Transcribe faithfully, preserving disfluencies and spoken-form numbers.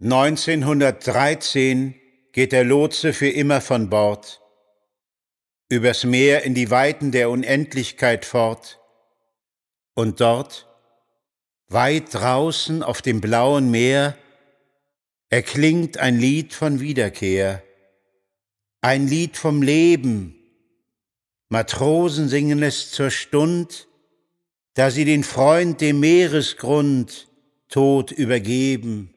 Neunzehnhundertdreizehn geht der Lotse für immer von Bord, übers Meer in die Weiten der Unendlichkeit fort. Und dort, weit draußen auf dem blauen Meer, erklingt ein Lied von Wiederkehr, ein Lied vom Leben. Matrosen singen es zur Stund, da sie den Freund dem Meeresgrund tot übergeben.